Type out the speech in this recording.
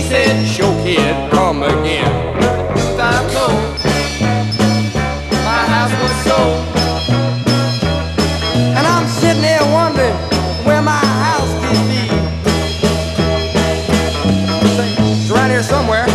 said, "Show kid, come again." Time told, my house was sold, and I'm sitting there wondering where my house could be. It's around here somewhere.